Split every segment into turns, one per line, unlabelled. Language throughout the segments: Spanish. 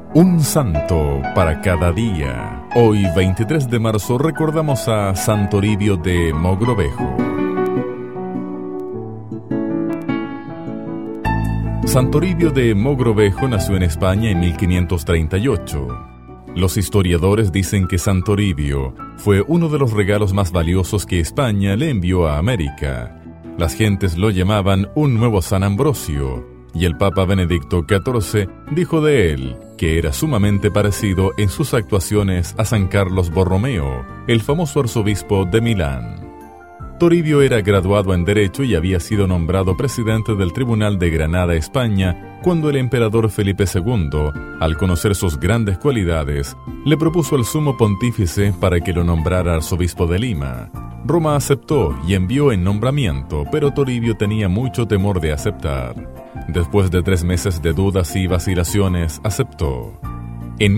Un santo para cada día. Hoy, 23 de marzo, recordamos a San Toribio de Mogrovejo. San Toribio de Mogrovejo nació en España en 1538. Los historiadores dicen que San Toribio fue uno de los regalos más valiosos que España le envió a América. Las gentes lo llamaban un nuevo San Ambrosio, y el Papa Benedicto XIV dijo de él que era sumamente parecido en sus actuaciones a San Carlos Borromeo, el famoso arzobispo de Milán. Toribio era graduado en Derecho y había sido nombrado presidente del Tribunal de Granada, España, cuando el emperador Felipe II, al conocer sus grandes cualidades, le propuso al sumo pontífice para que lo nombrara arzobispo de Lima. Roma aceptó y envió en nombramiento, pero Toribio tenía mucho temor de aceptar. Después de 3 meses de dudas y vacilaciones, aceptó. En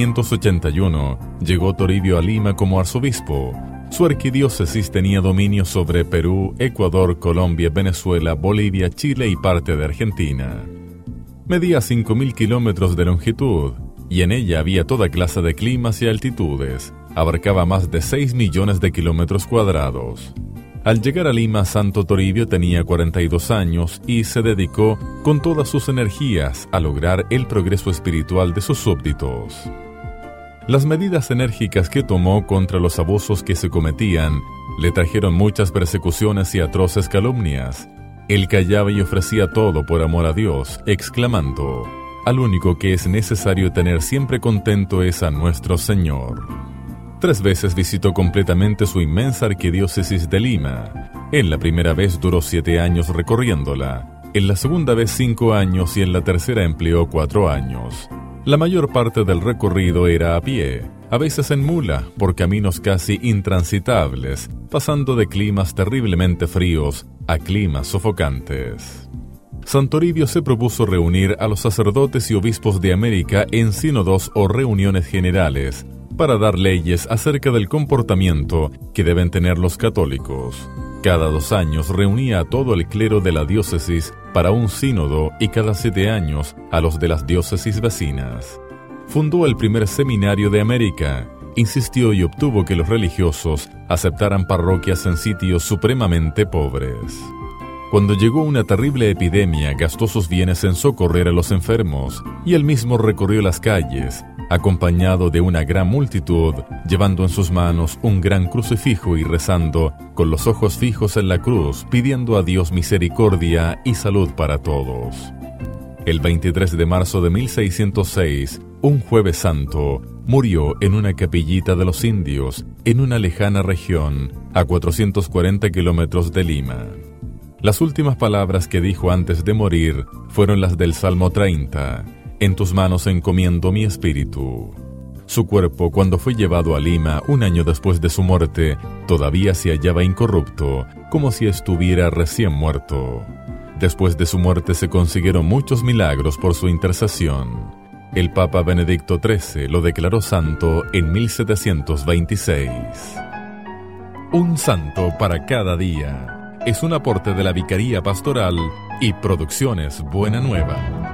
1581 llegó Toribio a Lima como arzobispo. Su arquidiócesis tenía dominio sobre Perú, Ecuador, Colombia, Venezuela, Bolivia, Chile y parte de Argentina. Medía 5.000 kilómetros de longitud, y en ella había toda clase de climas y altitudes. Abarcaba más de 6 millones de kilómetros cuadrados. Al llegar a Lima, Santo Toribio tenía 42 años y se dedicó con todas sus energías a lograr el progreso espiritual de sus súbditos. Las medidas enérgicas que tomó contra los abusos que se cometían le trajeron muchas persecuciones y atroces calumnias. Él callaba y ofrecía todo por amor a Dios, exclamando: «Al único que es necesario tener siempre contento es a nuestro Señor». 3 veces visitó completamente su inmensa arquidiócesis de Lima. En la primera vez duró 7 años recorriéndola, en la segunda vez 5 años y en la tercera empleó 4 años. La mayor parte del recorrido era a pie, a veces en mula, por caminos casi intransitables, pasando de climas terriblemente fríos a climas sofocantes. San Toribio se propuso reunir a los sacerdotes y obispos de América en sínodos o reuniones generales, para dar leyes acerca del comportamiento que deben tener los católicos. Cada 2 años reunía a todo el clero de la diócesis para un sínodo y cada 7 años a los de las diócesis vecinas. Fundó el primer seminario de América, insistió y obtuvo que los religiosos aceptaran parroquias en sitios supremamente pobres. Cuando llegó una terrible epidemia, gastó sus bienes en socorrer a los enfermos, y él mismo recorrió las calles, acompañado de una gran multitud, llevando en sus manos un gran crucifijo y rezando, con los ojos fijos en la cruz, pidiendo a Dios misericordia y salud para todos. El 23 de marzo de 1606, un jueves santo, murió en una capillita de los indios, en una lejana región, a 440 kilómetros de Lima. Las últimas palabras que dijo antes de morir fueron las del Salmo 30, «En tus manos encomiendo mi espíritu». Su cuerpo, cuando fue llevado a Lima 1 año después de su muerte, todavía se hallaba incorrupto, como si estuviera recién muerto. Después de su muerte se consiguieron muchos milagros por su intercesión. El Papa Benedicto XIII lo declaró santo en 1726. Un santo para cada día. Es un aporte de la Vicaría Pastoral y Producciones Buena Nueva.